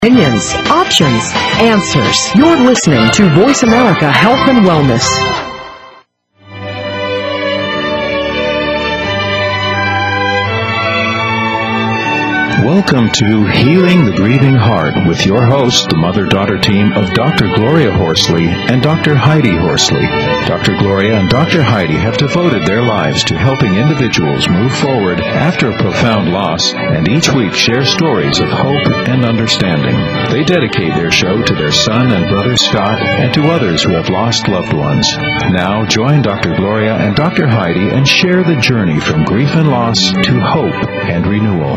Opinions, options, answers. You're listening to Voice America Health and Wellness. Welcome to Healing the Grieving Heart with your host, the mother-daughter team of Dr. Gloria Horsley and Dr. Heidi Horsley. Dr. Gloria and Dr. Heidi have devoted their lives to helping individuals move forward after a profound loss, and each week share stories of hope and understanding. They dedicate their show to their son and brother Scott and to others who have lost loved ones. Now join Dr. Gloria and Dr. Heidi and share the journey from grief and loss to hope and renewal.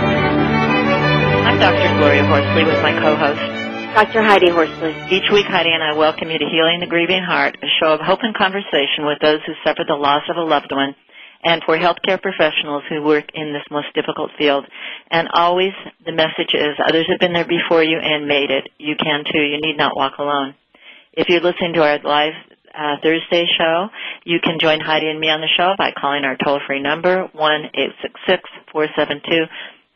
I'm Dr. Gloria Horsley with my co-host, Dr. Heidi Horsley. Each week, Heidi and I welcome you to Healing the Grieving Heart, a show of hope and conversation with those who suffered the loss of a loved one, and for healthcare professionals who work in this most difficult field. And always the message is, others have been there before you and made it. You can too. You need not walk alone. If you're listening to our live Thursday show, you can join Heidi and me on the show by calling our toll-free number, 1-866-472-5792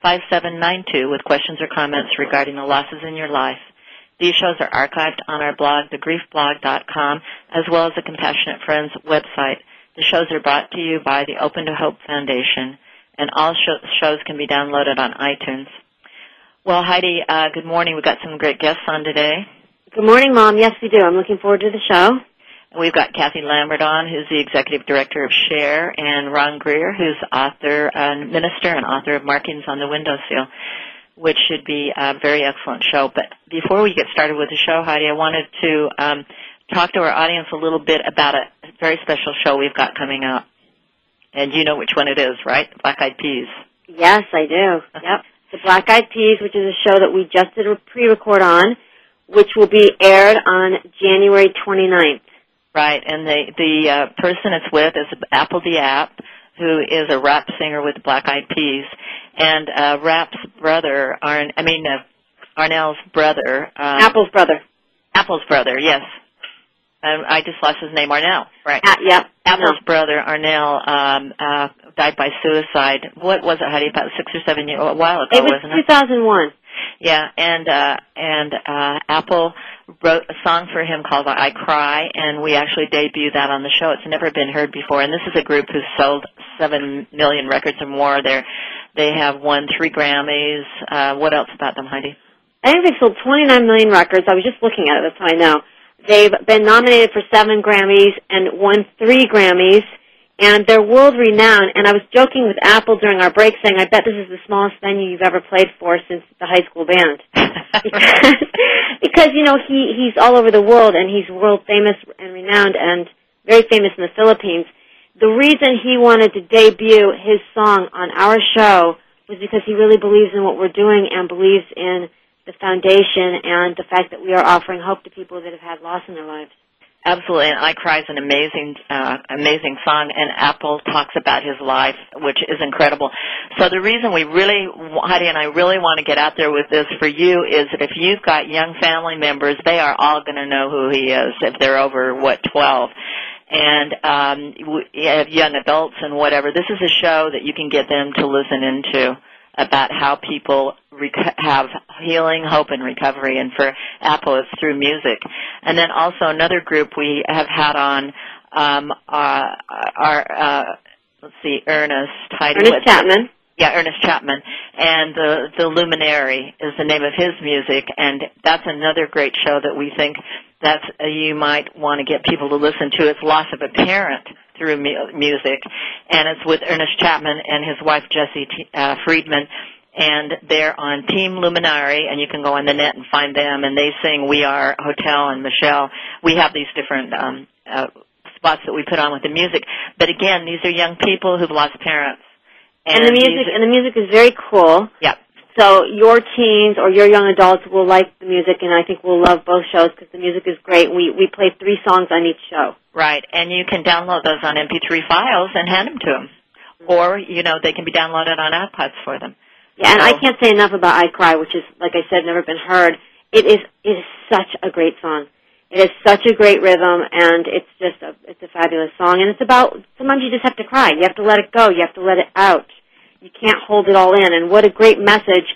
with questions or comments regarding the losses in your life. These shows are archived on our blog, thegriefblog.com, as well as the Compassionate Friends website. The shows are brought to you by the Open to Hope Foundation, and all shows can be downloaded on iTunes. Well, Heidi, good morning. We've got some great guests on today. Good morning, Mom. Yes, we do. I'm looking forward to the show. We've got Kathy Lambert on, who's the executive director of SHARE, and Ron Greer, who's author, minister, and author of Markings on the Windowsill, which should be a very excellent show. But before we get started with the show, Heidi, I wanted to talk to our audience a little bit about a very special show we've got coming up. And you know which one it is, right? The Black Eyed Peas. Yes, I do. Yep. The Black Eyed Peas, which is a show that we just did a pre-record on, which will be aired on January 29th. Right, and the person it's with is Apple the App, who is a rap singer with the Black Eyed Peas, and Rap's brother, Arnell's brother. Apple's brother. Apple's brother, yes. I just lost his name, Arnell. Right. Yep. Apple's brother, Arnell, died by suicide. What was it, Heidi? About 6 or 7 years, a while ago, wasn't it? It was 2001. Yeah, and Apple wrote a song for him called I Cry, and we actually debuted that on the show. It's never been heard before, and this is a group who's sold 7 million records or more. They have won 3 Grammys. What else about them, Heidi? I think they've sold 29 million records. I was just looking at it. That's how I know. They've been nominated for 7 Grammys and won 3 Grammys, and they're world-renowned. And I was joking with Apple during our break saying, I bet this is the smallest venue you've ever played for since the high school band. because you know, he's all over the world, and he's world-famous and renowned and very famous in the Philippines. The reason he wanted to debut his song on our show was because he really believes in what we're doing and believes in the foundation and the fact that we are offering hope to people that have had loss in their lives. Absolutely, and I Cry is an amazing song, and Apple talks about his life, which is incredible. So the reason Heidi and I really want to get out there with this for you is that if you've got young family members, they are all going to know who he is if they're over, 12. And young adults and whatever. This is a show that you can get them to listen into about how people have healing, hope, and recovery. And for Apple, it's through music. And then also another group we have had on Ernest Chapman. Yeah, Ernest Chapman. And the Luminary is the name of his music. And that's another great show that we think that you might want to get people to listen to. It's Loss of a Parent through music, and it's with Ernest Chapman and his wife Jessie Friedman, and they're on Team Luminary, and you can go on the net and find them, and they sing We Are Hotel and Michelle. We have these different spots that we put on with the music, but again, these are young people who've lost parents. And the music is very cool. Yep. So your teens or your young adults will like the music, and I think we'll love both shows because the music is great. We play 3 songs on each show. Right, and you can download those on MP3 files and hand them to them. Or, they can be downloaded on iPods for them. Yeah, and I can't say enough about I Cry, which is, like I said, never been heard. It is such a great song. It has such a great rhythm, and it's a fabulous song. And it's about, sometimes you just have to cry. You have to let it go. You have to let it out. You can't hold it all in. And what a great message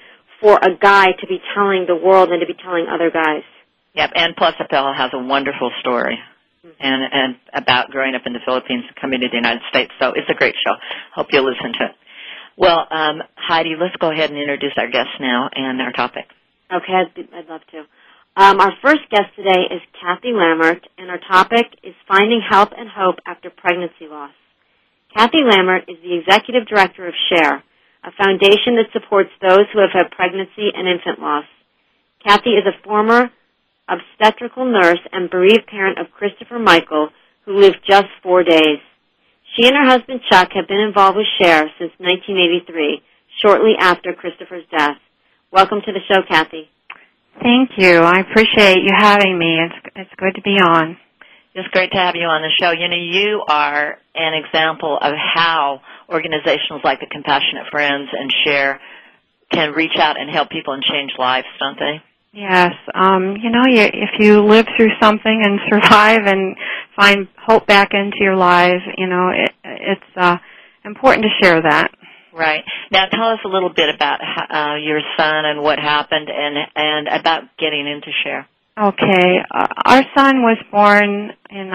for a guy to be telling the world and to be telling other guys. Yep, and plus the fellow has a wonderful story and about growing up in the Philippines and coming to the United States. So it's a great show. Hope you'll listen to it. Well, Heidi, let's go ahead and introduce our guest now and our topic. Okay, I'd love to. Our first guest today is Kathy Lammert, and our topic is Finding Help and Hope After Pregnancy Loss. Kathy Lammert is the Executive Director of SHARE, a foundation that supports those who have had pregnancy and infant loss. Kathy is a former obstetrical nurse and bereaved parent of Christopher Michael, who lived just 4 days. She and her husband Chuck have been involved with SHARE since 1983, shortly after Christopher's death. Welcome to the show, Kathy. Thank you. I appreciate you having me. It's good to be on. It's great to have you on the show. You know, you are an example of how organizations like the Compassionate Friends and SHARE can reach out and help people and change lives, don't they? Yes. You know, if you live through something and survive and find hope back into your lives, you know, it's important to share that. Right. Now tell us a little bit about your son and what happened and about getting into SHARE. Okay. Our son was born in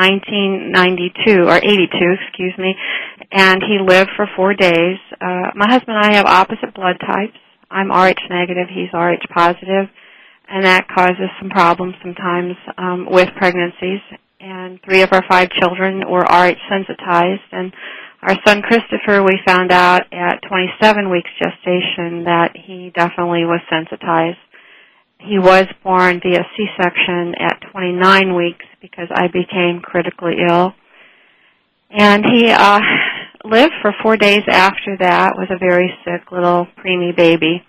1992, or 82, excuse me, and he lived for 4 days. My husband and I have opposite blood types. I'm Rh negative, he's Rh positive, and that causes some problems sometimes with pregnancies. And 3 of our 5 children were Rh sensitized, and our son Christopher, we found out at 27 weeks gestation that he definitely was sensitized. He was born via C-section at 29 weeks because I became critically ill. And he lived for 4 days after that with a very sick little preemie baby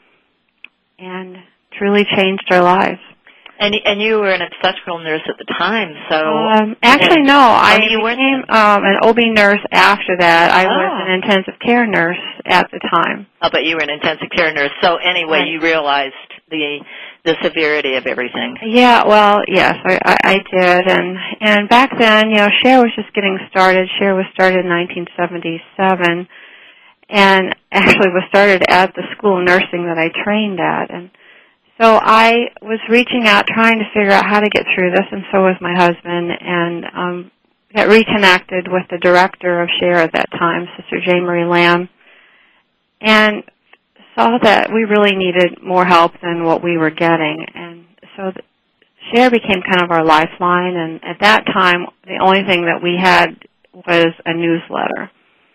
and truly changed our lives. And you were an obstetrical nurse at the time, so... actually, no. I became an OB nurse after that. I was an intensive care nurse at the time. Oh, but you were an intensive care nurse. So anyway, you realized the severity of everything. Yeah, well, yes, I did. And back then, you know, SHARE was just getting started. SHARE was started in 1977 and actually was started at the school of nursing that I trained at. And so I was reaching out, trying to figure out how to get through this, and so was my husband, and got reconnected with the director of SHARE at that time, Sister J. Marie Lamb, and saw that we really needed more help than what we were getting. And so SHARE became kind of our lifeline, and at that time, the only thing that we had was a newsletter.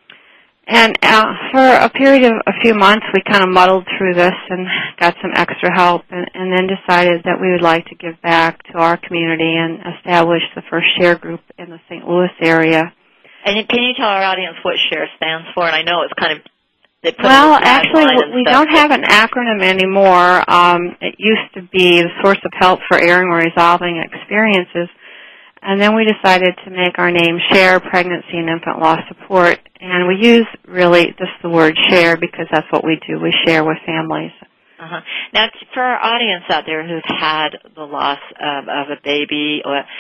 And for a period of a few months, we kind of muddled through this and got some extra help, and then decided that we would like to give back to our community and establish the first SHARE group in the St. Louis area. And can you tell our audience what SHARE stands for? And I know it's kind of... Well, actually, we don't have an acronym anymore. It used to be the source of help for airing or resolving experiences. And then we decided to make our name SHARE, Pregnancy and Infant Loss Support. And we use really just the word SHARE because that's what we do. We share with families. Uh-huh. Now, for our audience out there who've had the loss of a baby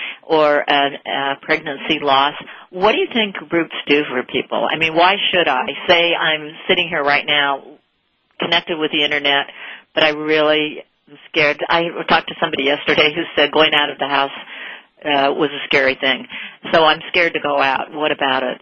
or a pregnancy loss, what do you think groups do for people? I mean, why should I? Say I'm sitting here right now connected with the Internet, but I really am scared. I talked to somebody yesterday who said going out of the house was a scary thing. So I'm scared to go out. What about it?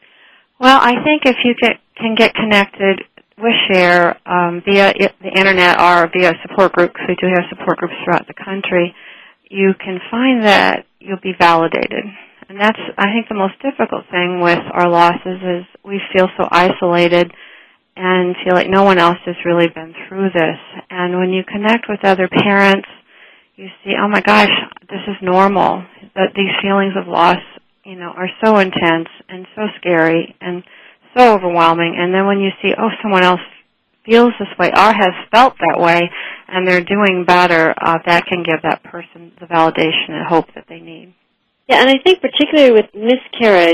Well, I think if you can get connected with SHARE via the Internet or via support groups, we do have support groups throughout the country, you can find that you'll be validated. And that's, I think, the most difficult thing with our losses is we feel so isolated and feel like no one else has really been through this. And when you connect with other parents, you see, oh my gosh, this is normal. That these feelings of loss, you know, are so intense and so scary and so overwhelming. And then when you see, oh, someone else feels this way or has felt that way and they're doing better, that can give that person the validation and hope that they need. Yeah, and I think particularly with miscarriage,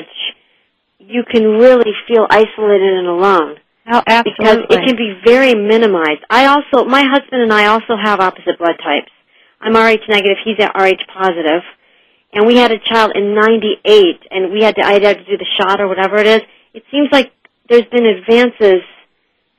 you can really feel isolated and alone. Oh, absolutely. Because it can be very minimized. My husband and I also have opposite blood types. I'm Rh negative, he's Rh positive. And we had a child in 98, and I had to do the shot or whatever it is. It seems like there's been advances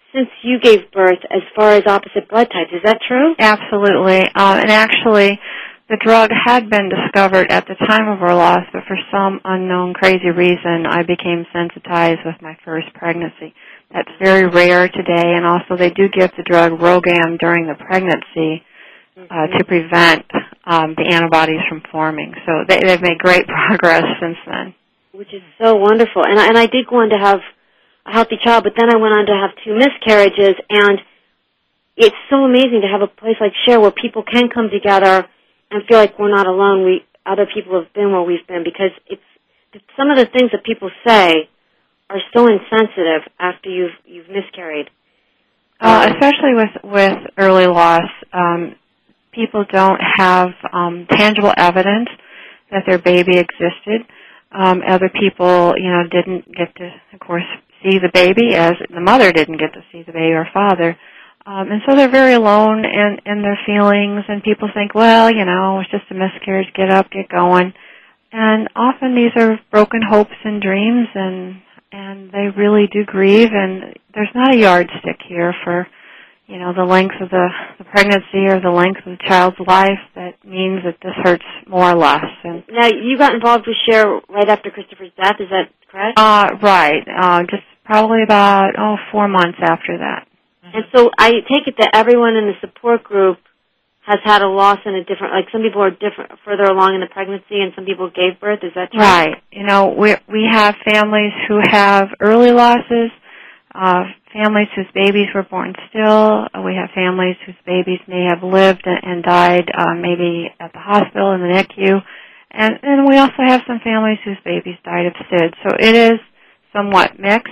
since you gave birth as far as opposite blood types. Is that true? Absolutely. And actually, the drug had been discovered at the time of our loss, but for some unknown crazy reason, I became sensitized with my first pregnancy. That's very rare today, and also they do give the drug Rogam during the pregnancy to prevent the antibodies from forming. So they've made great progress since then. Which is so wonderful. And I did go on to have a healthy child, but then I went on to have 2 miscarriages, and it's so amazing to have a place like Share where people can come together and feel like we're not alone. Other people have been where we've been, because it's some of the things that people say are so insensitive after you've miscarried. Especially with early loss, people don't have tangible evidence that their baby existed. Other people, didn't get to, of course, see the baby, as the mother didn't get to see the baby or father. And so they're very alone in their feelings, and people think, well, it's just a miscarriage, get up, get going. And often these are broken hopes and dreams, and they really do grieve, and there's not a yardstick here for, the length of the pregnancy or the length of the child's life that means that this hurts more or less. And now, you got involved with Share right after Christopher's death, is that correct? Right. Just probably about, 4 months after that. And so I take it that everyone in the support group has had a loss in a different, like some people are further along in the pregnancy and some people gave birth. Is that true? Right. We have families who have early losses, families whose babies were born still. We have families whose babies may have lived and died maybe at the hospital in the NICU. And we also have some families whose babies died of SID. So it is somewhat mixed,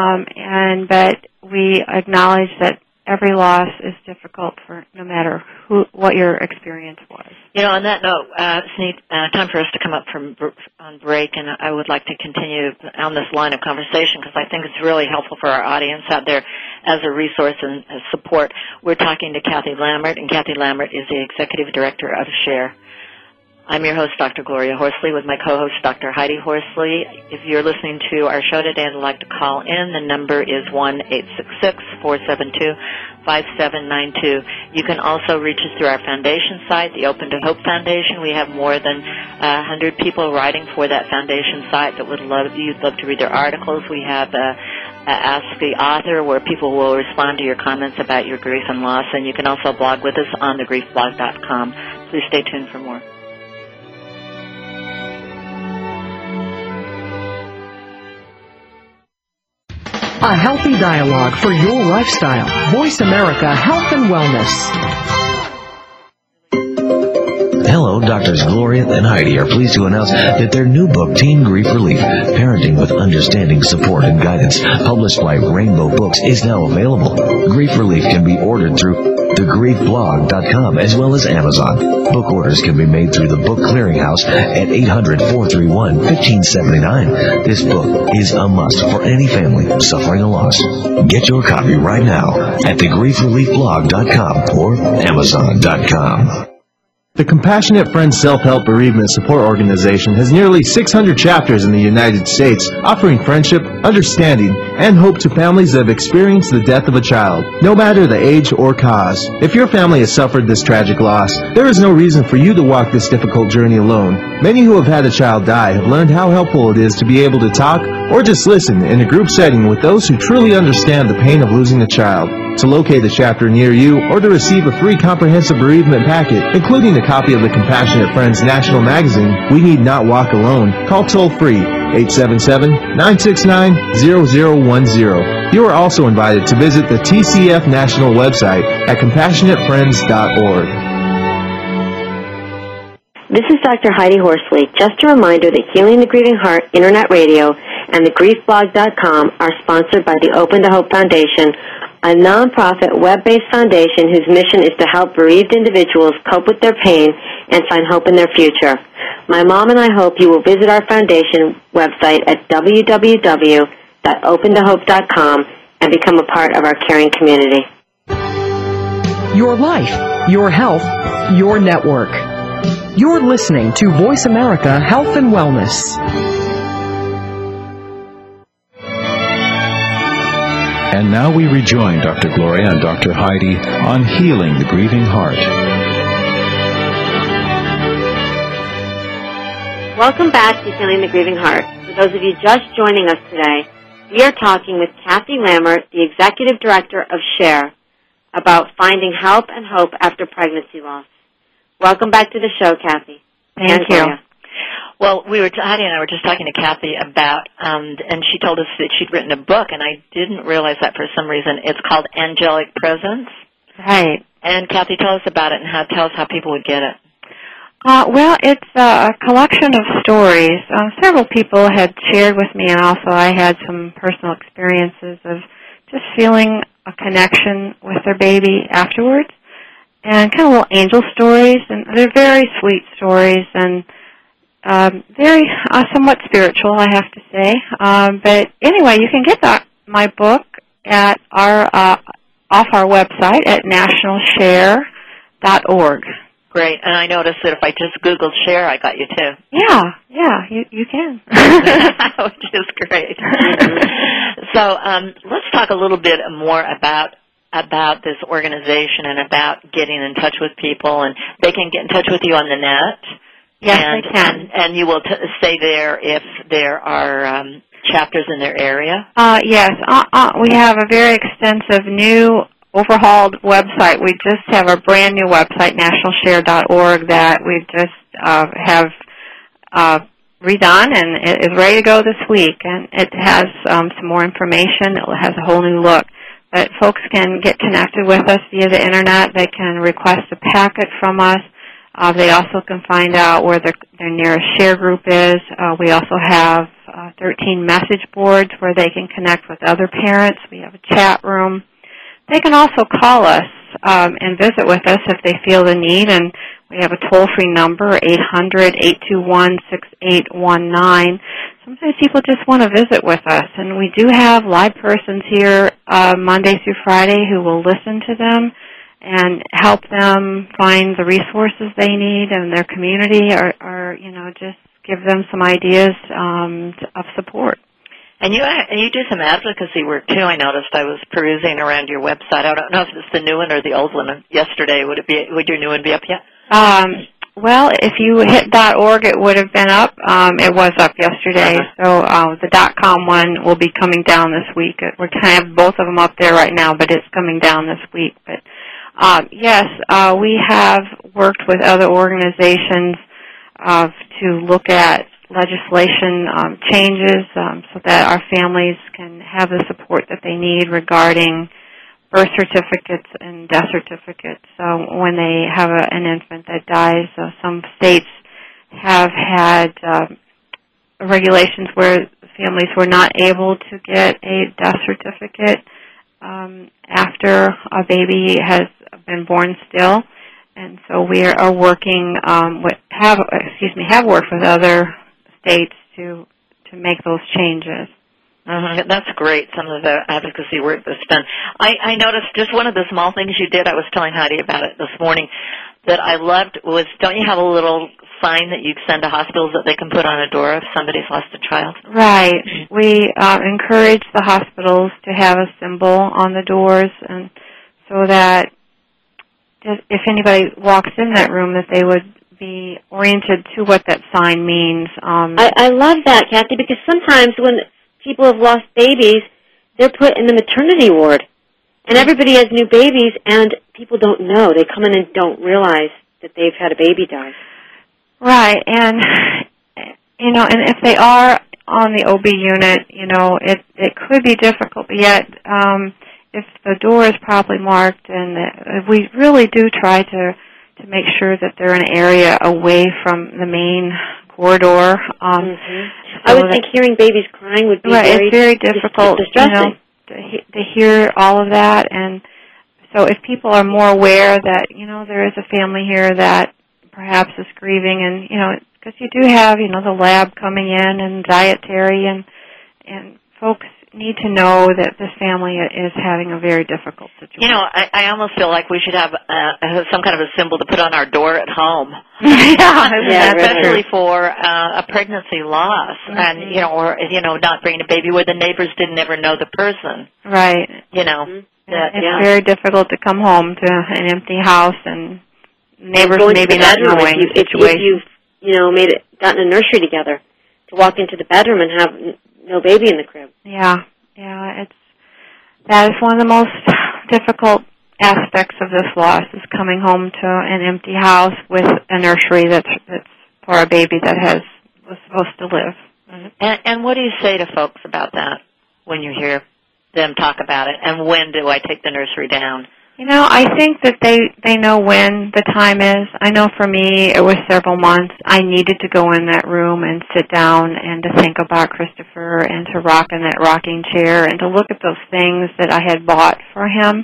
but we acknowledge that every loss is difficult for no matter what your experience was. On that note, it's time for us to come up on break, and I would like to continue on this line of conversation because I think it's really helpful for our audience out there as a resource and support. We're talking to Kathy Lambert, and Kathy Lambert is the Executive Director of SHARE. I'm your host, Dr. Gloria Horsley, with my co-host, Dr. Heidi Horsley. If you're listening to our show today and would like to call in, the number is 1-866-472-5792. You can also reach us through our foundation site, the Open to Hope Foundation. We have more than 100 people writing for that foundation site that you'd love to read their articles. We have Ask the Author, where people will respond to your comments about your grief and loss, and you can also blog with us on thegriefblog.com. Please stay tuned for more. A healthy dialogue for your lifestyle. Voice America Health and Wellness. Hello, Doctors Gloria and Heidi are pleased to announce that their new book, Teen Grief Relief, Parenting with Understanding, Support, and Guidance, published by Rainbow Books, is now available. Grief Relief can be ordered through thegriefblog.com as well as Amazon. Book orders can be made through the Book Clearinghouse at 800-431-1579. This book is a must for any family suffering a loss. Get your copy right now at thegriefreliefblog.com or Amazon.com. The Compassionate Friends Self-Help Bereavement Support Organization has nearly 600 chapters in the United States, offering friendship, understanding, and hope to families that have experienced the death of a child, no matter the age or cause. If your family has suffered this tragic loss, there is no reason for you to walk this difficult journey alone. Many who have had a child die have learned how helpful it is to be able to talk or just listen in a group setting with those who truly understand the pain of losing a child. To locate a chapter near you or to receive a free comprehensive bereavement packet, including a copy of the Compassionate Friends National Magazine, We Need Not Walk Alone, call toll-free 877-969-0010. You are also invited to visit the TCF National website at CompassionateFriends.org. This is Dr. Heidi Horsley. Just a reminder that Healing the Grieving Heart Internet Radio and thegriefblog.com are sponsored by the Open to Hope Foundation, a nonprofit web-based foundation whose mission is to help bereaved individuals cope with their pain and find hope in their future. My mom and I hope you will visit our foundation website at www.opentohope.com and become a part of our caring community. Your life, your health, your network. You're listening to Voice America Health and Wellness. And now we rejoin Dr. Gloria and Dr. Heidi on Healing the Grieving Heart. Welcome back to Healing the Grieving Heart. For those of you just joining us today, we are talking with Kathy Lammert, the Executive Director of SHARE, about finding help and hope after pregnancy loss. Welcome back to the show, Kathy. Thank you. Well, Heidi and I were just talking to Kathy about, and she told us that she'd written a book, and I didn't realize that for some reason. It's called Angelic Presence. Right. And Kathy, tell us about it and tell us how people would get it. Well, it's a collection of stories. Several people had shared with me, and also I had some personal experiences of just feeling a connection with their baby afterwards, and kind of little angel stories, and they're very sweet stories, and very somewhat spiritual, I have to say. But anyway, you can get my book at off our website at nationalshare.org. Great, and I noticed that if I just Googled SHARE, I got you too. Yeah, you can. Which is great. So let's talk a little bit more about this organization and about getting in touch with people, and they can get in touch with you on the net. Yes, they can. And you will say there if there are chapters in their area? Yes. We have a very extensive new overhauled website. We just have a brand new website, nationalshare.org, that we just have redone, and it is ready to go this week. And it has some more information. It has a whole new look. But folks can get connected with us via the Internet. They can request a packet from us. They also can find out where their nearest SHARE group is. We also have 13 message boards where they can connect with other parents. We have a chat room. They can also call us and visit with us if they feel the need, and we have a toll-free number, 800-821-6819. Sometimes people just want to visit with us, and we do have live persons here Monday through Friday who will listen to them and help them find the resources they need in their community, or just give them some ideas of support. And you do some advocacy work too. I noticed. I was perusing around your website. I don't know if it's the new one or the old one. Yesterday, would your new one be up yet? Well, if you hit .org, it would have been up. It was up yesterday. So the .com one will be coming down this week. We're kind of both of them up there right now, but it's coming down this week. But yes, we have worked with other organizations to look at legislation changes so that our families can have the support that they need regarding birth certificates and death certificates. So when they have an infant that dies, some states have had regulations where families were not able to get a death certificate after a baby has been born still. And so we are working have worked with other states to make those changes. That's great, some of the advocacy work that's done. I noticed just one of the small things you did, I was telling Heidi about it this morning, that I loved was, don't you have a little sign that you send to hospitals that they can put on a door if somebody's lost a child? Right. We encourage the hospitals to have a symbol on the doors, and so that if anybody walks in that room, that they would be oriented to what that sign means. I love that, Kathy, because sometimes when people have lost babies, they're put in the maternity ward, and everybody has new babies, and people don't know. They come in and don't realize that they've had a baby die. Right, and and if they are on the OB unit, it could be difficult, but yet if the door is properly marked, and we really do try to make sure that they're in an area away from the main corridor. I would think hearing babies crying would be it's very difficult, distressing. To hear all of that. And so if people are more aware that, there is a family here that perhaps is grieving, and, because you do have, the lab coming in and dietary, and folks, need to know that this family is having a very difficult situation. You know, I almost feel like we should have some kind of a symbol to put on our door at home. Especially for a pregnancy loss, and or not bringing a baby where the neighbors didn't ever know the person. Right. It's very difficult to come home to an empty house and neighbors maybe not knowing the situation. If you've gotten a nursery together, to walk into the bedroom and have no baby in the crib. Yeah, that is one of the most difficult aspects of this loss, is coming home to an empty house with a nursery that's for a baby that was supposed to live. Mm-hmm. And what do you say to folks about that when you hear them talk about it? And when do I take the nursery down? I think that they know when the time is. I know for me it was several months. I needed to go in that room and sit down and to think about Christopher and to rock in that rocking chair and to look at those things that I had bought for him.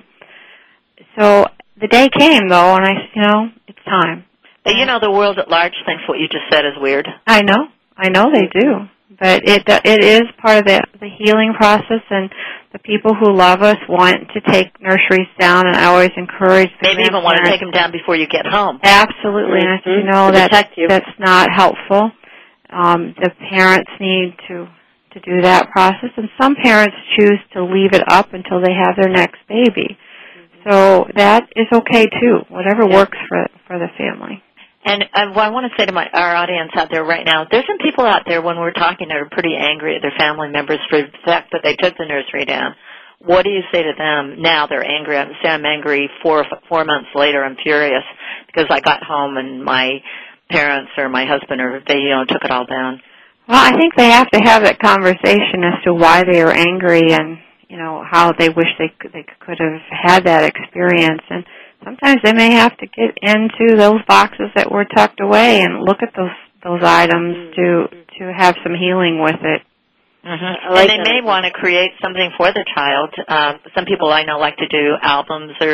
So the day came, though, and I said, it's time. But the world at large thinks what you just said is weird. I know they do. But it is part of the healing process, and the people who love us want to take nurseries down, and I always encourage them. Maybe even want to take them down before you get home. Absolutely, and I said, that's not helpful. The parents need to do that process, and some parents choose to leave it up until they have their next baby. So that is okay too, whatever works for the family. And what I want to say to our audience out there right now, there's some people out there when we're talking that are pretty angry at their family members for the fact that they took the nursery down. What do you say to them now? They're angry. I say I'm angry 4 months later. I'm furious because I got home and my parents or my husband they took it all down. Well, I think they have to have that conversation as to why they are angry and how they wish they could have had that experience. And sometimes they may have to get into those boxes that were tucked away and look at those items to have some healing with it. Mm-hmm. And they may want to create something for their child. Some people I know like to do albums, or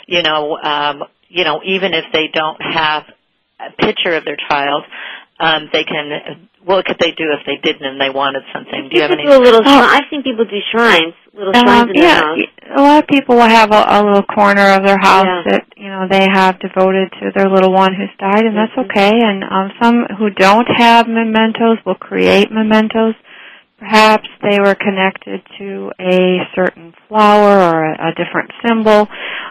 even if they don't have a picture of their child, they can. What could they do if they didn't and they wanted something? Do you have any? I've seen people do shrines, little shrines in their house. A lot of people will have a little corner of their house that they have devoted to their little one who's died, and that's okay. And some who don't have mementos will create mementos. Perhaps they were connected to a certain flower or a different symbol.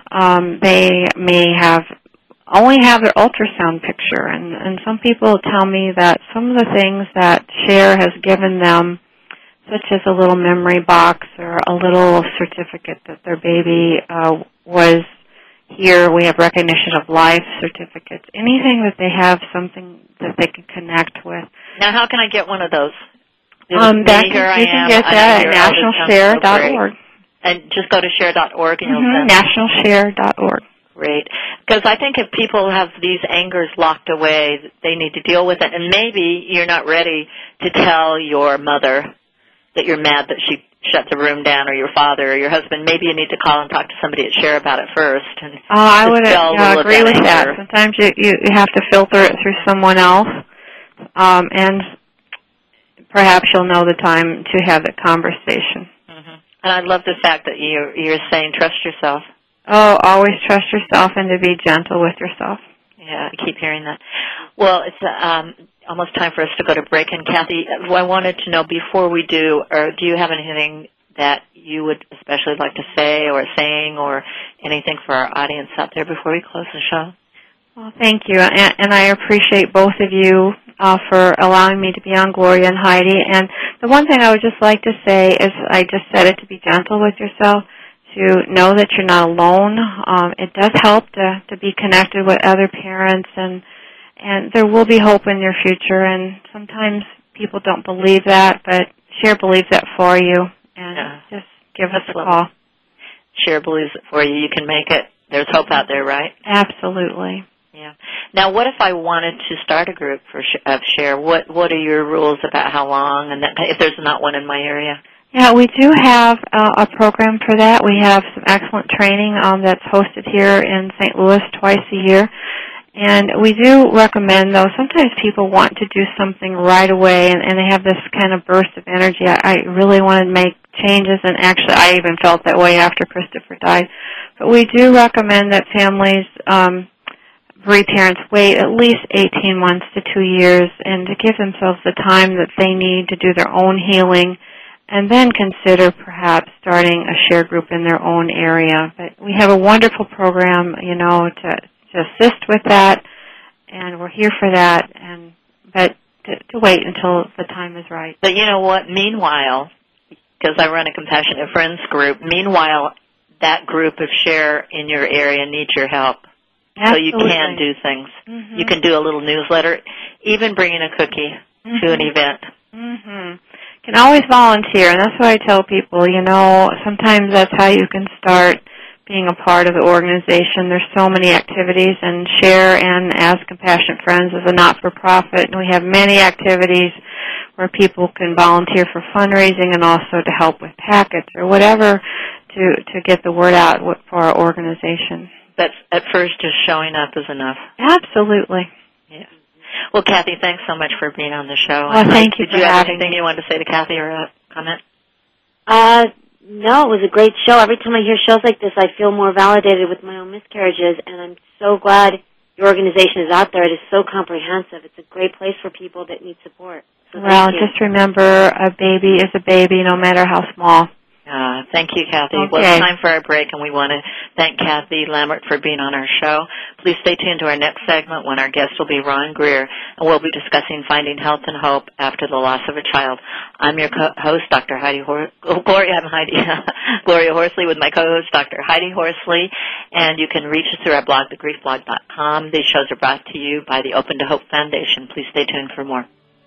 They may only have their ultrasound picture, and some people tell me that some of the things that Cher has given them, such as a little memory box or a little certificate that their baby was here. We have recognition of life certificates. Anything that they have, something that they can connect with. Now, how can I get one of those? You can get that at nationalshare.org. And just go to share.org and you'll nationalshare.org. Great. Because I think if people have these angers locked away, they need to deal with it. And maybe you're not ready to tell your mother that you're mad that she shut the room down, or your father or your husband. Maybe you need to call and talk to somebody at Share about it first. And I would agree with that. Sometimes you have to filter it through someone else, and perhaps you'll know the time to have that conversation. Mm-hmm. And I love the fact that you're saying trust yourself. Oh, always trust yourself and to be gentle with yourself. Yeah, I keep hearing that. Well, it's almost time for us to go to break. And Kathy, I wanted to know before we do you have anything that you would especially like to say or saying or anything for our audience out there before we close the show? Well, thank you. And I appreciate both of you for allowing me to be on Gloria and Heidi. And the one thing I would just like to say is I just said it to be gentle with yourself, to know that you're not alone. It does help to be connected with other parents, and there will be hope in your future. And sometimes people don't believe that, but Cher believes that for you. And just give us a call. Cher believes it for you. You can make it. There's hope out there, right? Absolutely. Yeah. Now, what if I wanted to start a group of Cher? What are your rules about how long, and if there's not one in my area? Yeah, we do have a program for that. We have some excellent training that's hosted here in St. Louis twice a year. And we do recommend, though, sometimes people want to do something right away and they have this kind of burst of energy. I really want to make changes, and actually I even felt that way after Christopher died. But we do recommend that families, bereaved parents, wait at least 18 months to 2 years and to give themselves the time that they need to do their own healing, and then consider perhaps starting a share group in their own area. But we have a wonderful program, to assist with that, and we're here for that, but to wait until the time is right. But you know what? Meanwhile, because I run a Compassionate Friends group, that group of share in your area needs your help. Absolutely. So you can do things. Mm-hmm. You can do a little newsletter, even bringing a cookie to an event. Mm-hmm. Can always volunteer, and that's what I tell people. Sometimes that's how you can start being a part of the organization. There's so many activities, and Share and as Compassionate Friends is a not-for-profit, and we have many activities where people can volunteer for fundraising and also to help with packets or whatever to get the word out for our organization. But at first, just showing up is enough. Absolutely. Yeah. Well, Kathy, thanks so much for being on the show. Well, thank you for having me. Did you have anything you wanted to say to Kathy or a comment? No, it was a great show. Every time I hear shows like this, I feel more validated with my own miscarriages, and I'm so glad your organization is out there. It is so comprehensive. It's a great place for people that need support. So just remember, a baby is a baby, no matter how small. Thank you, Kathy. Okay. Well, it's time for our break, and we want to thank Kathy Lambert for being on our show. Please stay tuned to our next segment when our guest will be Ron Greer, and we'll be discussing finding health and hope after the loss of a child. I'm your host, Dr. Gloria Horsley, with my co-host, Dr. Heidi Horsley, and you can reach us through our blog, thegriefblog.com. These shows are brought to you by the Open to Hope Foundation. Please stay tuned for more.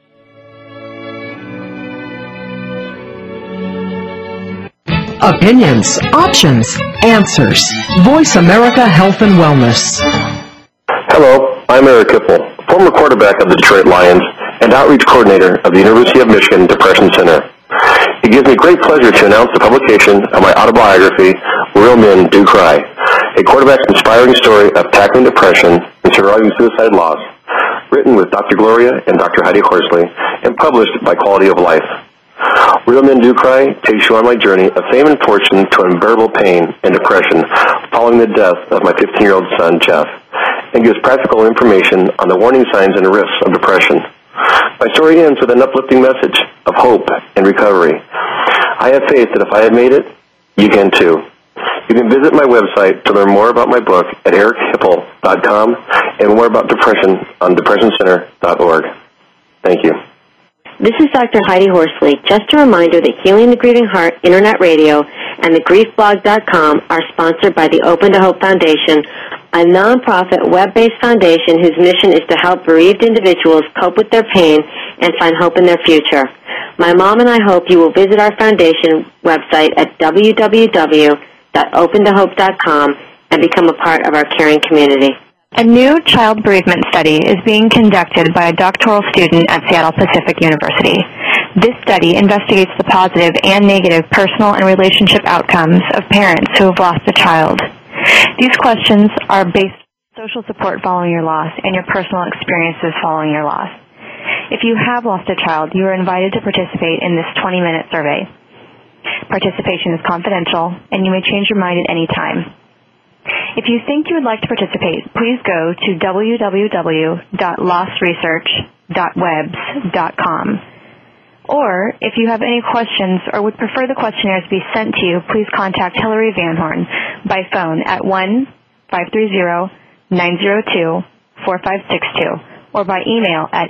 Opinions, options, answers. Voice America Health and Wellness. Hello, I'm Eric Kipple, former quarterback of the Detroit Lions and outreach coordinator of the University of Michigan Depression Center. It gives me great pleasure to announce the publication of my autobiography, Real Men Do Cry, a quarterback's inspiring story of tackling depression and surviving suicide loss, written with Dr. Gloria and Dr. Heidi Horsley, and published by Quality of Life. Real Men Do Cry takes you on my journey of fame and fortune to unbearable pain and depression following the death of my 15-year-old son, Jeff, and gives practical information on the warning signs and risks of depression. My story ends with an uplifting message of hope and recovery. I have faith that if I have made it, you can too. You can visit my website to learn more about my book at erichipple.com and more about depression on depressioncenter.org. Thank you. This is Dr. Heidi Horsley. Just a reminder that Healing the Grieving Heart Internet Radio and thegriefblog.com are sponsored by the Open to Hope Foundation, a nonprofit web-based foundation whose mission is to help bereaved individuals cope with their pain and find hope in their future. My mom and I hope you will visit our foundation website at www.opentohope.com and become a part of our caring community. A new child bereavement study is being conducted by a doctoral student at Seattle Pacific University. This study investigates the positive and negative personal and relationship outcomes of parents who have lost a child. These questions are based on social support following your loss and your personal experiences following your loss. If you have lost a child, you are invited to participate in this 20-minute survey. Participation is confidential, and you may change your mind at any time. If you think you would like to participate, please go to www.lostresearch.webs.com. Or, if you have any questions or would prefer the questionnaires be sent to you, please contact Hillary Van Horn by phone at 1-530-902-4562 or by email at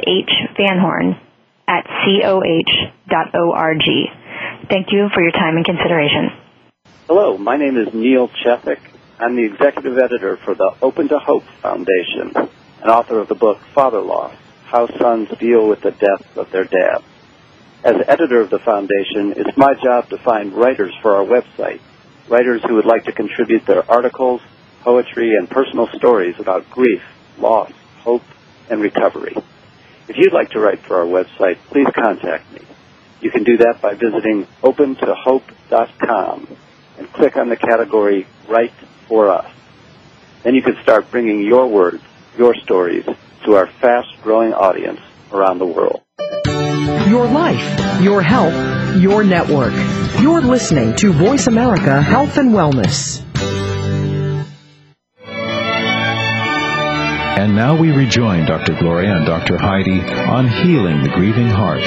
hvanhorn@coh.org. Thank you for your time and consideration. Hello, my name is Neil Chethik. I'm the executive editor for the Open to Hope Foundation and author of the book Father Loss, How Sons Deal with the Death of Their Dad. As editor of the foundation, it's my job to find writers for our website, writers who would like to contribute their articles, poetry, and personal stories about grief, loss, hope, and recovery. If you'd like to write for our website, please contact me. You can do that by visiting opentohope.com and click on the category Write for Us. Then you can start bringing your words, your stories, to our fast-growing audience around the world. Your life, your health, your network. You're listening to Voice America Health and Wellness. And now we rejoin Dr. Gloria and Dr. Heidi on Healing the Grieving Heart.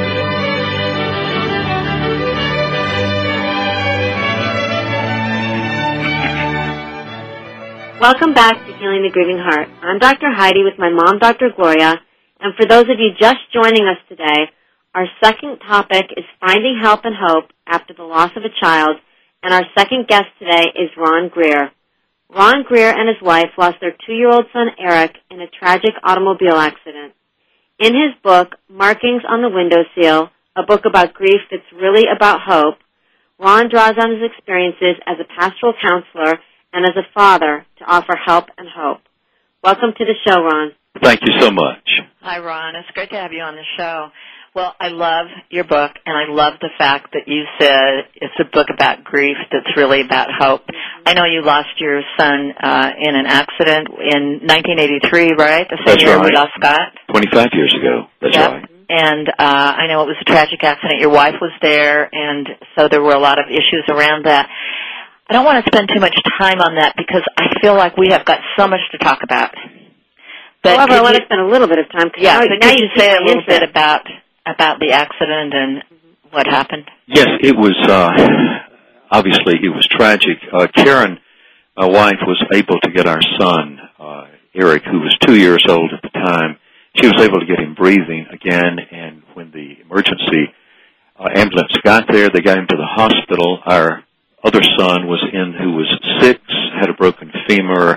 Welcome back to Healing the Grieving Heart. I'm Dr. Heidi with my mom, Dr. Gloria, and for those of you just joining us today, our second topic is finding help and hope after the loss of a child, and our second guest today is Ron Greer. Ron Greer and his wife lost their 2-year-old son, Eric, in a tragic automobile accident. In his book, Markings on the Windowsill, a book about grief that's really about hope, Ron draws on his experiences as a pastoral counselor and as a father to offer help and hope. Welcome to the show, Ron. Thank you so much. Hi, Ron. It's great to have you on the show. Well, I love your book, and I love the fact that you said it's a book about grief that's really about hope. I know you lost your son in an accident in 1983, right? The same year we lost Scott. 25 years ago. That's right. And I know it was a tragic accident. Your wife was there, and so there were a lot of issues around that. I don't want to spend too much time on that because I feel like we have got so much to talk about. But however, I want to spend a little bit of time. Yeah, so could you say a little bit about the accident and what happened? Yes, it was, obviously it was tragic. Karen, my wife, was able to get our son, Eric, who was 2 years old at the time. She was able to get him breathing again, and when the emergency ambulance got there, they got him to the hospital. Our other son who was 6, had a broken femur,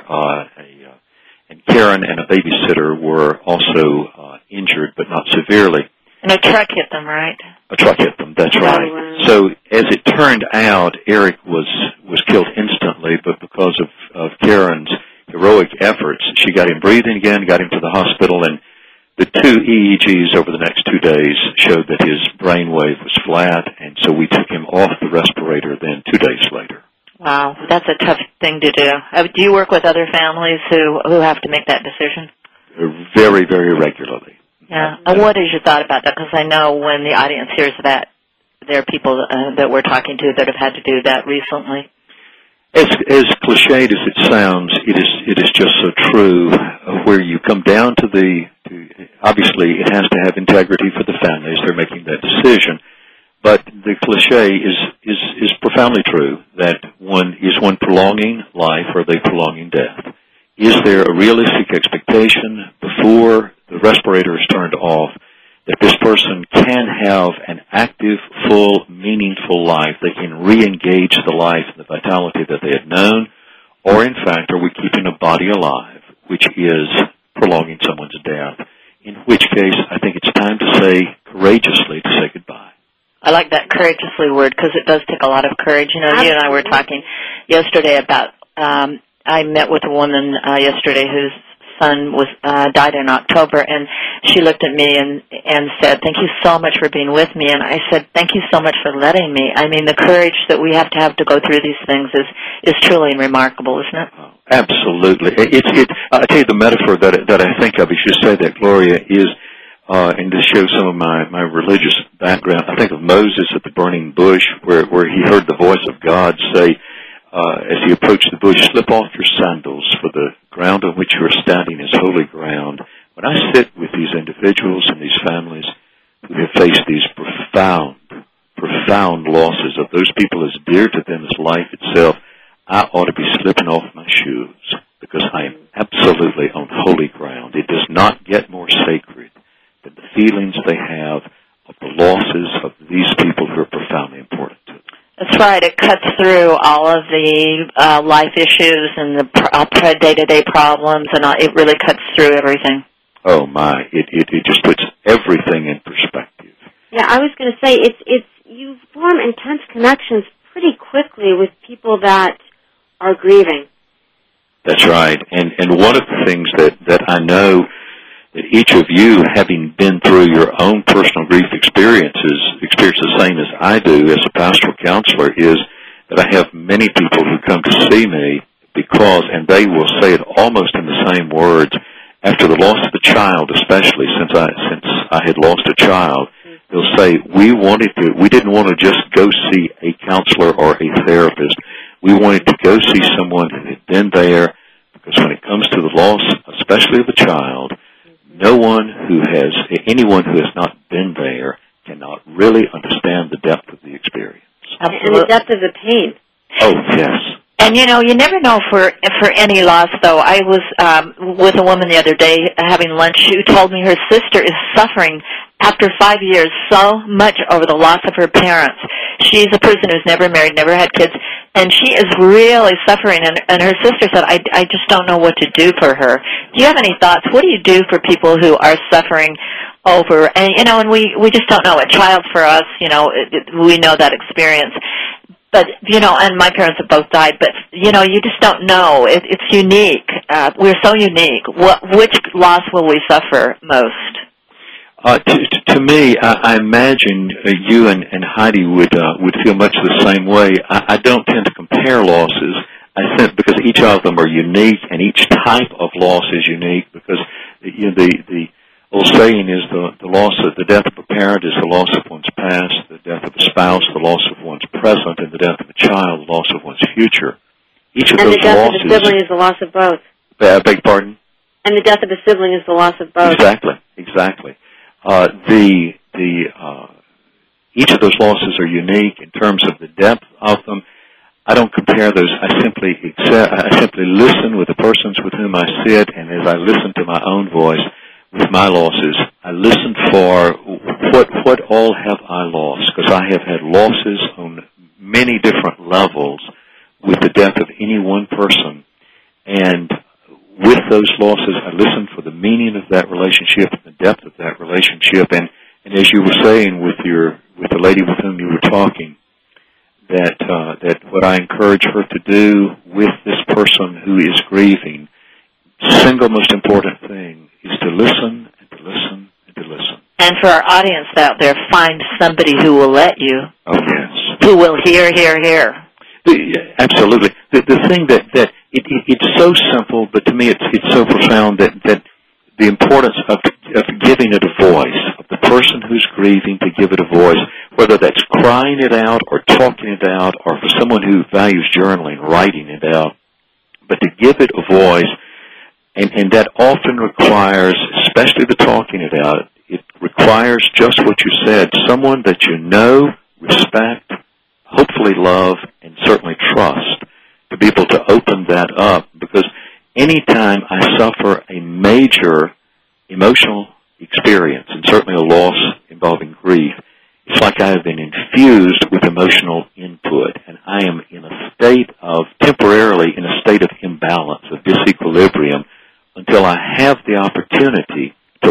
and Karen and a babysitter were also injured, but not severely. And a truck hit them, right? A truck hit them, that's right. Wow. So as it turned out, Eric was killed instantly, but because of Karen's heroic efforts, she got him breathing again, got him to the hospital, and the 2 EEGs over the next 2 days showed that his brainwave was flat, and so we took him off the respirator then 2 days later. Wow, that's a tough thing to do. Do you work with other families who have to make that decision? Very, very regularly. Yeah. And what is your thought about that? Because I know when the audience hears that, there are people that we're talking to that have had to do that recently. As cliched as it sounds, it is just so true. Where you come down to obviously it has to have integrity for the families. They're making that decision. But the cliche is profoundly true that is one prolonging life or are they prolonging death? Is there a realistic expectation before the respirator is turned off that this person can have an active, full, meaningful life? They can re-engage the life and the vitality that they have known? Or, in fact, are we keeping a body alive, which is prolonging someone's death? In which case, I think it's time to say courageously to say goodbye. I like that courageously word because it does take a lot of courage. You know, you and I were talking yesterday about, I met with a woman yesterday whose son died in October, and she looked at me and said, "Thank you so much for being with me." And I said, "Thank you so much for letting me." I mean, the courage that we have to go through these things is truly remarkable, isn't it? Oh, absolutely. I tell you the metaphor that I think of as you say that, Gloria, is and to show some of my religious background, I think of Moses at the burning bush where he heard the voice of God say, as he approached the bush, "Slip off your sandals, for the ground on which you are standing is holy ground." When I sit with these individuals and these families who have faced these profound losses of those people as dear to them as life itself, I ought to be slipping off my shoes because I am absolutely on holy ground. It does not get more sacred than the feelings they have of the losses of these people who are profoundly important to them. That's right. It cuts through all of the life issues and the day-to-day problems, and it really cuts through everything. Oh my! It just puts everything in perspective. Yeah, I was going to say you form intense connections pretty quickly with people that are grieving. That's right, and one of the things that I know that each of you, having been through your own personal grief experience the same as I do as a pastoral counselor, is that I have many people who come to see me because, and they will say it almost in the same words, after the loss of a child, especially since I had lost a child, they'll say, we didn't want to just go see a counselor or a therapist. We wanted to go see someone who had been there, because when it comes to the loss, especially of a child, anyone who has not been there cannot really understand the depth of the experience. Absolutely. And the depth of the pain. Oh, yes. And, you never know for any loss, though. I was with a woman the other day having lunch who told me her sister is suffering after 5 years so much over the loss of her parents. She's a person who's never married, never had kids, and she is really suffering. And her sister said, I just don't know what to do for her. Do you have any thoughts? What do you do for people who are suffering over, and we just don't know. A child for us, we know that experience. But, and my parents have both died, but, you just don't know. It's unique. We're so unique. Which loss will we suffer most? To me, I imagine you and Heidi would feel much the same way. I don't tend to compare losses. I think because each of them are unique, and each type of loss is unique, because the old saying is the death of a parent is the loss of one's past, the death of a spouse, the loss of one's present, and the death of a child, the loss of one's future. Each of those losses. And the death of a sibling is the loss of both. I beg pardon? And the death of a sibling is the loss of both. Exactly. Each of those losses are unique in terms of the depth of them. I don't compare those. I simply listen with the persons with whom I sit, and as I listen to my own voice with my losses, I listen for what all have I lost, because I have had losses on many different levels with the death of any one person, and with those losses, I listen for the meaning of that relationship and the depth of that relationship. And as you were saying with the lady with whom you were talking, that what I encourage her to do with this person who is grieving, single most important thing is to listen and to listen and to listen. And for our audience out there, find somebody who will let you. Oh, yes. Who will hear. Absolutely. The thing that it's so simple, but to me it's so profound that the importance of giving it a voice, of the person who's grieving to give it a voice, whether that's crying it out or talking it out, or for someone who values journaling, writing it out, but to give it a voice, and that often requires, especially the talking it out, it requires just what you said, someone that you know, respect, hopefully love, and certainly trust, to be able to open that up, because anytime I suffer a major emotional experience, and certainly a loss involving grief, it's like I have been infused with emotional input, and I am temporarily in a state of imbalance, of disequilibrium, until I have the opportunity to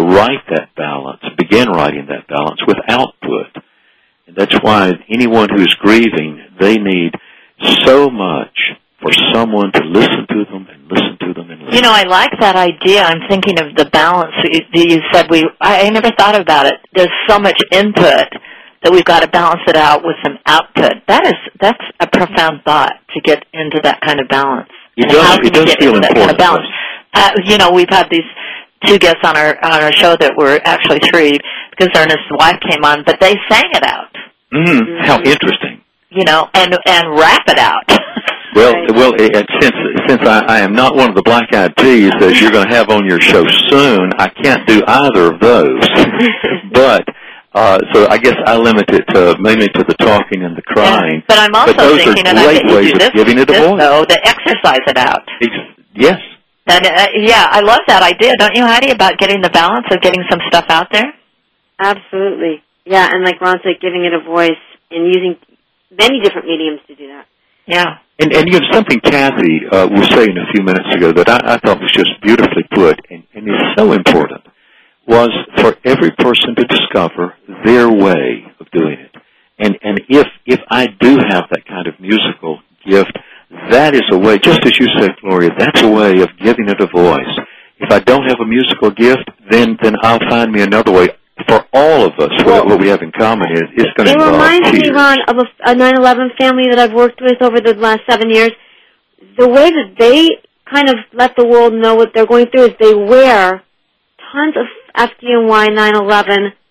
begin writing that balance with output. And that's why anyone who is grieving, they need so much for someone to listen to them and listen to them and listen. I like that idea. I'm thinking of the balance. You said I never thought about it. There's so much input that we've got to balance it out with some output. That's a profound thought, to get into that kind of balance. It does feel important. Kind of balance. We've had these two guests on our show that were actually three, because Ernest's wife came on, but they sang it out. How interesting. And rap it out. Well, since I am not one of the Black Eyed Peas that you're going to have on your show soon, I can't do either of those. But so I guess I limit it mainly to the talking and the crying. But I'm also thinking, and I bet you do this, giving it a voice. Though, to exercise it out. Yes. And I love that idea, don't you, Heidi, about getting the balance of getting some stuff out there? Absolutely. Yeah, and like Ron said, giving it a voice and using many different mediums to do that. Yeah. And something Kathy was saying a few minutes ago that I thought was just beautifully put, and is so important, was for every person to discover their way of doing it. And if I do have that kind of musical gift, that is a way, just as you said, Gloria, that's a way of giving it a voice. If I don't have a musical gift, then I'll find me another way. For all of us, what we have in common is it's going to involve tears. It reminds me, Ron, of a 9/11 family that I've worked with over the last 7 years. The way that they kind of let the world know what they're going through is they wear tons of FDNY 9/11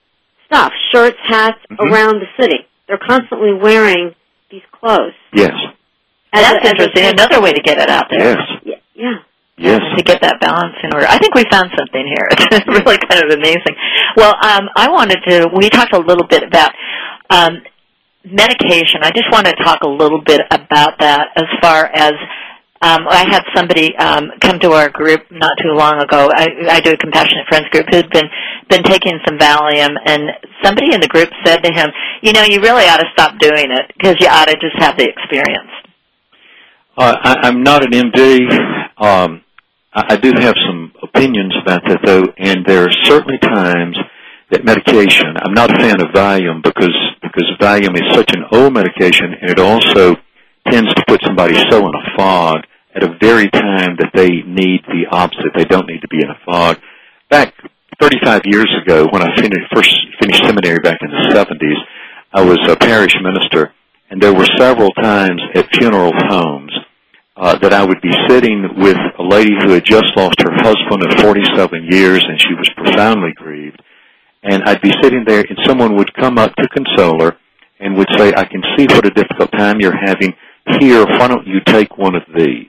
stuff, shirts, hats, around the city. They're constantly wearing these clothes. Yes. That's interesting. Another way to get it out there. Yes. Yeah. Yes. To get that balance in order. I think we found something here. It's really kind of amazing. Well, we talked a little bit about medication. I just want to talk a little bit about that as far as I had somebody come to our group not too long ago. I do a Compassionate Friends group who'd been taking some Valium, and somebody in the group said to him, you really ought to stop doing it because you ought to just have the experience. I'm not an MD. I do have some opinions about that, though, and there are certainly times that medication, I'm not a fan of Valium because Valium is such an old medication, and it also tends to put somebody so in a fog at a very time that they need the opposite. They don't need to be in a fog. Back 35 years ago, when I first finished seminary back in the 70s, I was a parish minister, and there were several times at funeral homes that I would be sitting with a lady who had just lost her husband of 47 years, and she was profoundly grieved. And I'd be sitting there, and someone would come up to console her and would say, I can see what a difficult time you're having. Here, why don't you take one of these?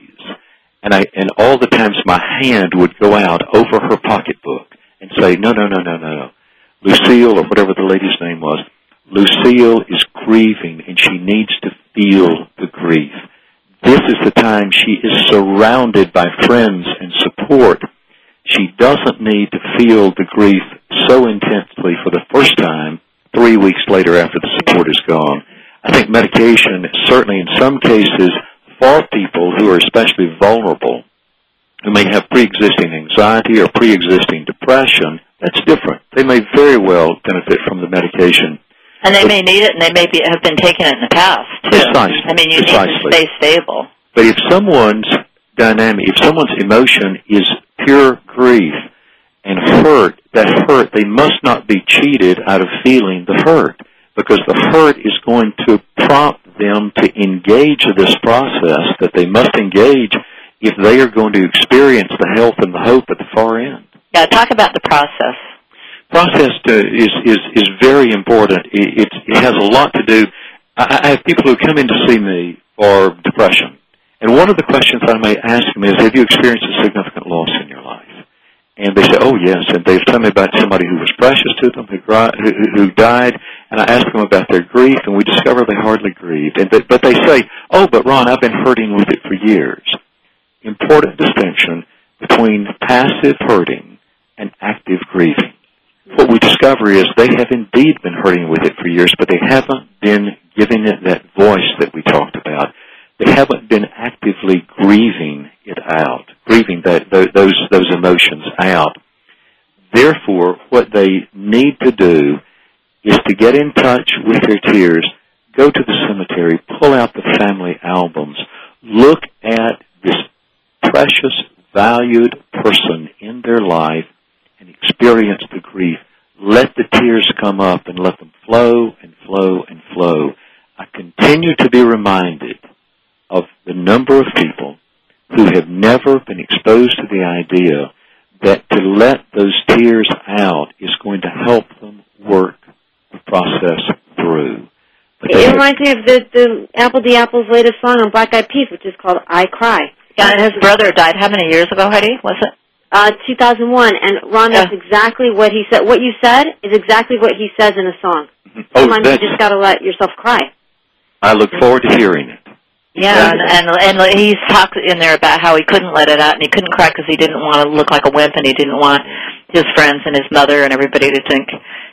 And all the times my hand would go out over her pocketbook and say, no. Lucille, or whatever the lady's name was, Lucille is grieving, and she needs to feel the grief. This is the time she is surrounded by friends and support. She doesn't need to feel the grief so intensely for the first time 3 weeks later after the support is gone. I think medication, certainly in some cases, for people who are especially vulnerable, who may have pre-existing anxiety or pre-existing depression, that's different. They may very well benefit from the medication. And they may need it, and they may have been taking it in the past, too. Precisely. I mean, you need to stay stable. But if someone's dynamic, if someone's emotion is pure grief and hurt, that hurt, they must not be cheated out of feeling the hurt, because the hurt is going to prompt them to engage this process that they must engage if they are going to experience the health and the hope at the far end. Yeah, talk about the process. Process is very important. It has a lot to do. I have people who come in to see me for depression, and one of the questions I may ask them is, have you experienced a significant loss in your life? And they say, oh, yes, and they've told me about somebody who was precious to them, who died, and I ask them about their grief, and we discover they hardly grieved. But they say, oh, but Ron, I've been hurting with it for years. Important distinction between passive hurting and active grieving. What we discover is they have indeed been hurting with it for years, but they haven't been giving it that voice that we talked about. They haven't been actively grieving it out, grieving those emotions out. Therefore, what they need to do is to get in touch with their tears, go to the cemetery, pull out the family albums, look at this precious, valued person in their life, and experience the grief. Let the tears come up and let them flow and flow and flow. I continue to be reminded of the number of people who have never been exposed to the idea that to let those tears out is going to help them work the process through. It reminds me of the Apple D. Apple's latest song on Black Eyed Peas, which is called I Cry. Yeah, and his brother died how many years ago, Heidi, was it? 2001, and Ron, that's exactly what he said. What you said is exactly what he says in a song. Sometimes you just got to let yourself cry. I look forward to hearing it. Yeah, and he's talked in there about how he couldn't let it out, and he couldn't cry because he didn't want to look like a wimp, and he didn't want his friends and his mother and everybody to think,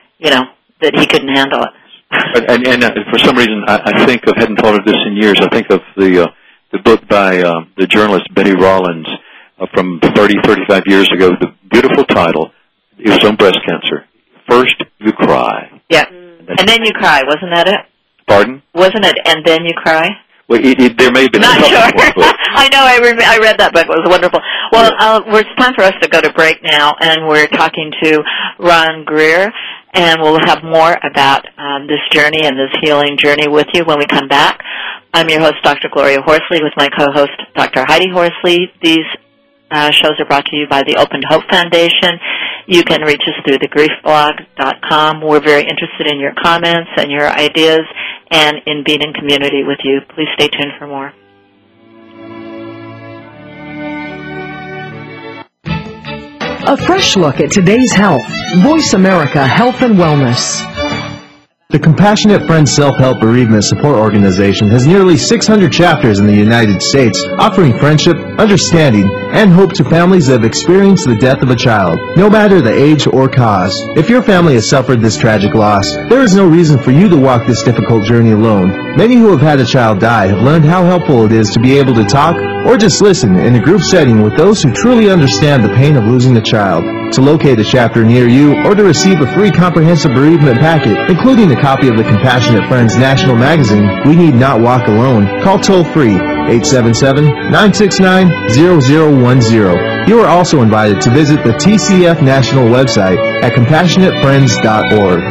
that he couldn't handle it. And for some reason, I think of, hadn't thought of this in years, I think of the book by the journalist Betty Rollins from 35 years ago, the beautiful title, it was on breast cancer, First You Cry. Yeah, and then you cry, wasn't that it? Pardon? Wasn't it, and then you cry? Well, there may have been Not a sure. book. I know, I read that book, it was wonderful. Well, it's time for us to go to break now, and we're talking to Ron Greer, and we'll have more about this journey and this healing journey with you when we come back. I'm your host, Dr. Gloria Horsley, with my co-host, Dr. Heidi Horsley. These shows are brought to you by the Open to Hope Foundation. You can reach us through thegriefblog.com. We're very interested in your comments and your ideas and in being in community with you. Please stay tuned for more. A fresh look at today's health. Voice America Health and Wellness. The Compassionate Friends Self-Help Bereavement Support Organization has nearly 600 chapters in the United States, offering friendship, understanding, and hope to families that have experienced the death of a child, no matter the age or cause. If your family has suffered this tragic loss, there is no reason for you to walk this difficult journey alone. Many who have had a child die have learned how helpful it is to be able to talk or just listen in a group setting with those who truly understand the pain of losing a child. To locate a chapter near you or to receive a free comprehensive bereavement packet, including a copy of the Compassionate Friends National Magazine, We Need Not Walk Alone, call toll-free 877-969-0010. You are also invited to visit the TCF National website at CompassionateFriends.org.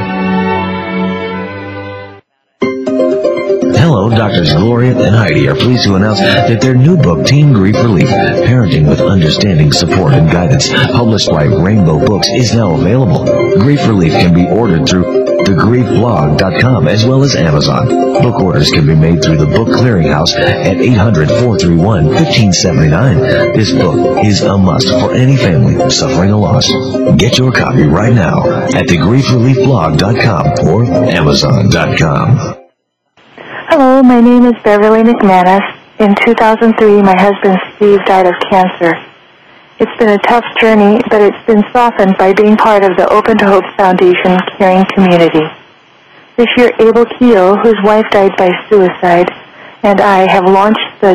Hello, Doctors Gloria and Heidi are pleased to announce that their new book, Teen Grief Relief, Parenting with Understanding, Support, and Guidance, published by Rainbow Books, is now available. Grief Relief can be ordered through thegriefblog.com as well as Amazon. Book orders can be made through the Book Clearinghouse at 800-431-1579. This book is a must for any family suffering a loss. Get your copy right now at thegriefreliefblog.com or Amazon.com. Hello, my name is Beverly McManus. In 2003, my husband Steve died of cancer. It's been a tough journey, but it's been softened by being part of the Open to Hope Foundation caring community. This year, Abel Keel, whose wife died by suicide, and I have launched the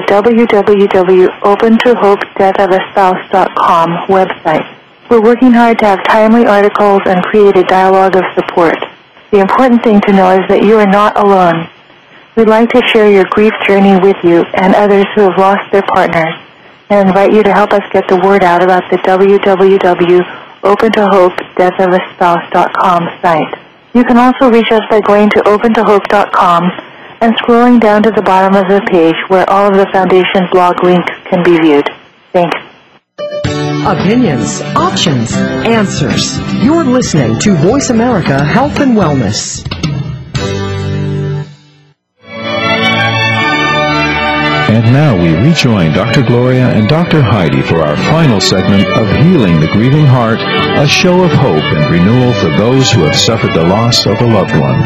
www.opentohopedeathofaspouse.com website. We're working hard to have timely articles and create a dialogue of support. The important thing to know is that you are not alone. We'd like to share your grief journey with you and others who have lost their partners, and invite you to help us get the word out about the www.opentohopedeathofaspouse.com site. You can also reach us by going to opentohope.com and scrolling down to the bottom of the page where all of the Foundation's blog links can be viewed. Thanks. Opinions, options, answers. You're listening to Voice America Health and Wellness. And now we rejoin Dr. Gloria and Dr. Heidi for our final segment of Healing the Grieving Heart, a show of hope and renewal for those who have suffered the loss of a loved one.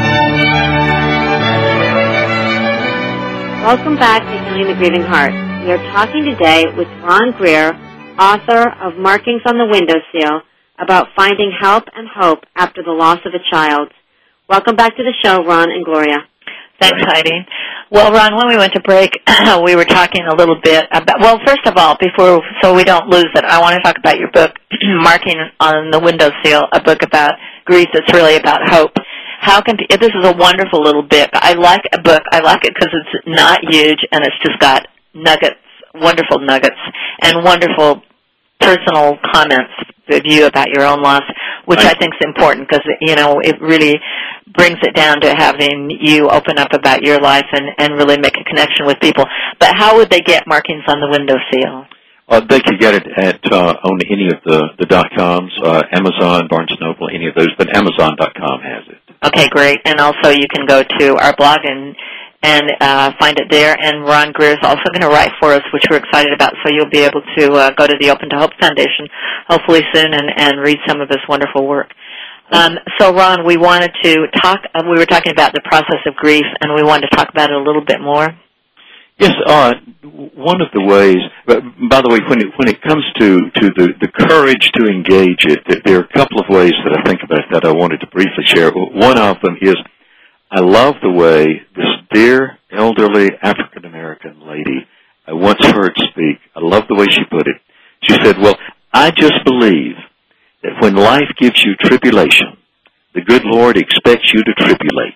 Welcome back to Healing the Grieving Heart. We are talking today with Ron Greer, author of Markings on the Windowsill, about finding help and hope after the loss of a child. Welcome back to the show, Ron and Gloria. Thanks, Heidi. Well, Ron, when we went to break, we were talking a little bit about, well, first of all, so we don't lose it, I want to talk about your book, Marking on the Windowsill, a book about grief that's really about hope. This is a wonderful little book. I like a book. I like it because it's not huge and it's just got nuggets, wonderful nuggets, and wonderful personal comments of you about your own loss, which I think is important because, it really brings it down to having you open up about your life and really make a connection with people. But how would they get Markings on the Windowsill? They could get it on any of the .coms, Amazon, Barnes & Noble, any of those, but Amazon.com has it. Okay, great. And also you can go to our blog and find it there. And Ron Greer is also going to write for us, which we're excited about, so you'll be able to go to the Open to Hope Foundation hopefully soon and read some of his wonderful work. So, Ron, we wanted to talk, we were talking about the process of grief, and we wanted to talk about it a little bit more. Yes, one of the ways, by the way, when it comes to the courage to engage it, there are a couple of ways that I think about that I wanted to briefly share. One of them is I love the way this dear elderly African-American lady I once heard speak. I love the way she put it. She said, well, I just believe that when life gives you tribulation, the good Lord expects you to tribulate.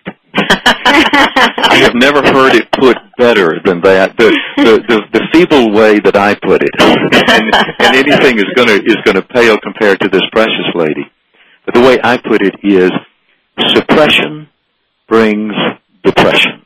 I have never heard it put better than that. The feeble way that I put it, and anything is going to pale compared to this precious lady. But the way I put it is, suppression brings depression.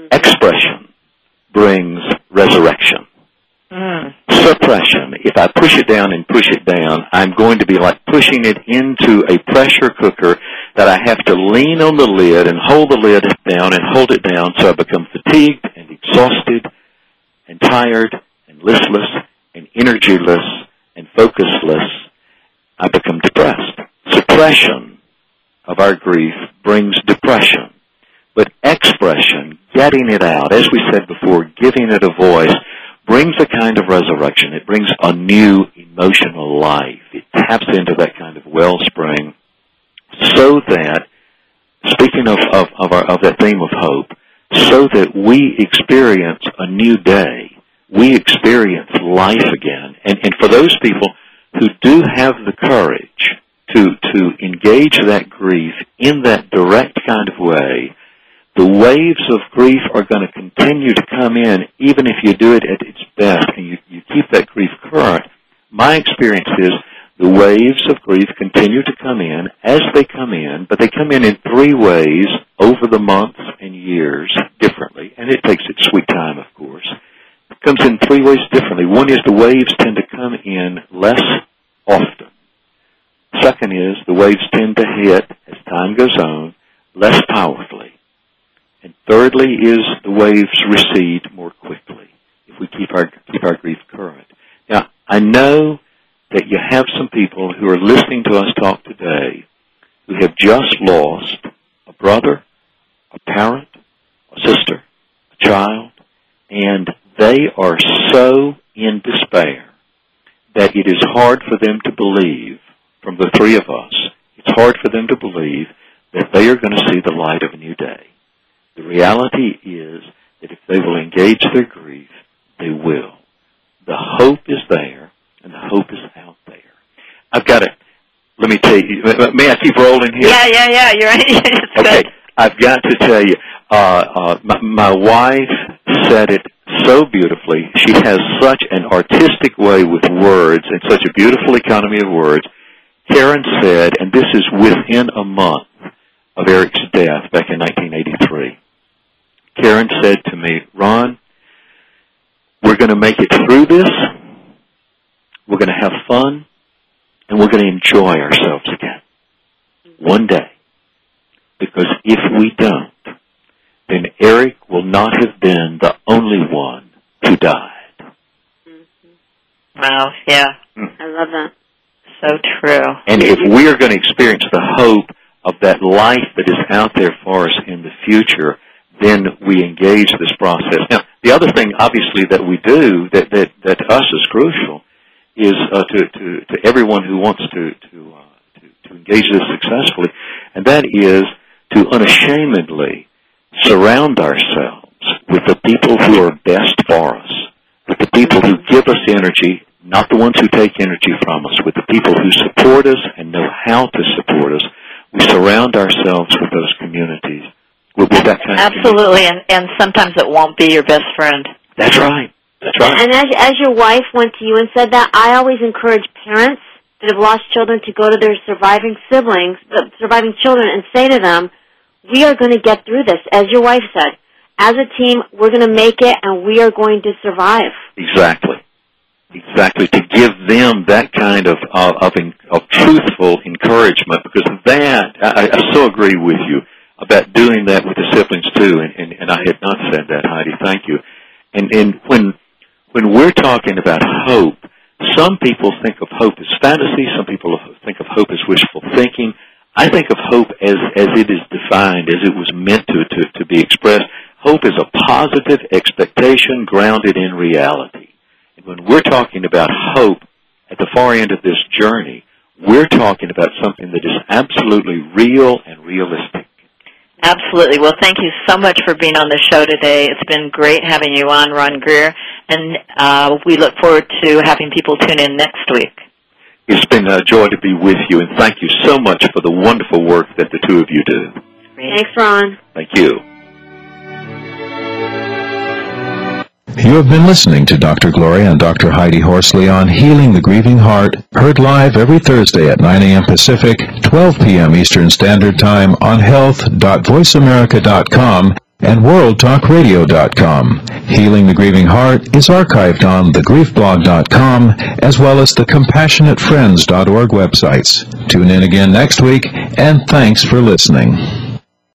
Expression brings resurrection. Suppression, if I push push it down and push it down, I'm going to be like pushing it into a pressure cooker that I have to lean on the lid and hold the lid down and hold it down so I become fatigued and exhausted and tired and listless and energyless and focusless. I become depressed. Suppression of our grief brings depression. But expression, getting it out, as we said before, giving it a voice, brings a kind of resurrection. It brings a new emotional life. It taps into that kind of wellspring so that, speaking of that theme of hope, so that we experience a new day. We experience life again. And for those people who do have the courage to engage that grief in that direct kind of way, the waves of grief are going to continue to come in, even if you do it at its best and you keep that grief current. My experience is the waves of grief continue to come in as they come in, but they come in 3 ways over the months and years differently, and it takes its sweet time, of course. It comes in 3 ways differently. One is the waves tend to come in less often. Second is the waves tend to hit, as time goes on, less powerfully. And thirdly is the waves recede more quickly if we keep our grief current. Now, I know that you have some people who are listening to us talk today who have just lost a brother, a parent, a sister, a child, and they are so in despair that it is hard for them to believe, from the 3 of us, it's hard for them to believe that they are going to see the light of a new day. The reality is that if they will engage their grief, they will. The hope is there, and the hope is out there. I've got to, let me tell you, may I keep rolling here? Yeah, you're right. Okay, I've got to tell you, my wife said it so beautifully. She has such an artistic way with words and such a beautiful economy of words. Karen said, and this is within a month of Eric's death back in 1983, Karen said to me, Ron, we're going to make it through this, we're going to have fun, and we're going to enjoy ourselves again. One day. Because if we don't, then Eric will not have been the only one who died. Mm-hmm. Wow, yeah. I love that. So true. And if we are going to experience the hope of that life that is out there for us in the future, then we engage this process. Now, the other thing, obviously, that we do that to us is crucial is to everyone who wants to engage this successfully, and that is to unashamedly surround ourselves with the people who are best for us, with the people who give us energy, not the ones who take energy from us, with the people who support us and know how to support us. We surround ourselves with those communities. With that kind Absolutely, and sometimes it won't be your best friend. That's right. That's right. And as your wife went to you and said that, I always encourage parents that have lost children to go to their surviving siblings, surviving children, and say to them, we are going to get through this. As your wife said, as a team, we're going to make it, and we are going to survive. Exactly. Exactly. To give them that kind of truthful encouragement, because that, I so agree with you about doing that with the siblings too, and I had not said that, Heidi, thank you. And when we're talking about hope, some people think of hope as fantasy, some people think of hope as wishful thinking. I think of hope as it is defined, as it was meant to be expressed. Hope is a positive expectation grounded in reality. And when we're talking about hope at the far end of this journey, we're talking about something that is absolutely real and realistic. Absolutely. Well, thank you so much for being on the show today. It's been great having you on, Ron Greer, and we look forward to having people tune in next week. It's been a joy to be with you, and thank you so much for the wonderful work that the two of you do. Thanks, Ron. Thank you. You have been listening to Dr. Gloria and Dr. Heidi Horsley on Healing the Grieving Heart, heard live every Thursday at 9 a.m. Pacific, 12 p.m. Eastern Standard Time on health.voiceamerica.com and worldtalkradio.com. Healing the Grieving Heart is archived on thegriefblog.com as well as the CompassionateFriends.org websites. Tune in again next week, and thanks for listening.